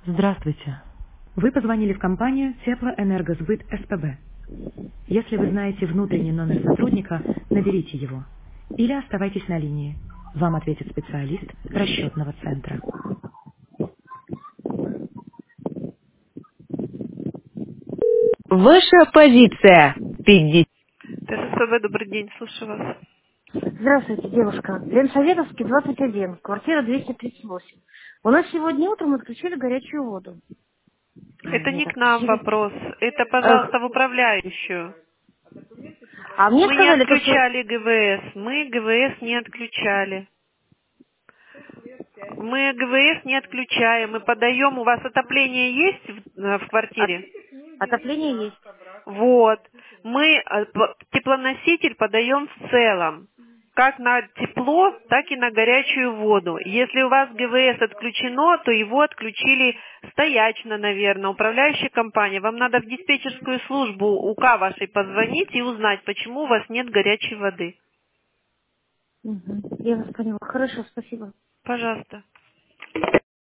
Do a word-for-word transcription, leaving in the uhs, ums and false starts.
Здравствуйте. Вы позвонили в компанию Теплоэнергосбыт СПБ. Если вы знаете внутренний номер сотрудника, наберите его. Или оставайтесь на линии. Вам ответит специалист расчетного центра. Ваша позиция. пятьдесят. ТССПБ, добрый день, слушаю вас. Здравствуйте, девушка. Ленсоветовский, двадцать один, квартира двести тридцать восемь. У нас сегодня утром отключили горячую воду. А, Это нет, не к нам отключили. вопрос. Это, Эх, пожалуйста, в управляющую. а мне Мы не сказали, то, что... отключали ГВС. Мы ГВС не отключали. Мы ГВС не отключаем. Мы подаем. У вас отопление есть в, э, в от- квартире? отопление есть. Вот. Мы э, п- теплоноситель подаем в целом. Как на тепло, так и на горячую воду. Если у вас ГВС отключено, то его отключили стоячно, наверное, управляющая компания. Вам надо в диспетчерскую службу УК вашей позвонить и узнать, почему у вас нет горячей воды. Мгм, я вас поняла. Хорошо, спасибо. Пожалуйста.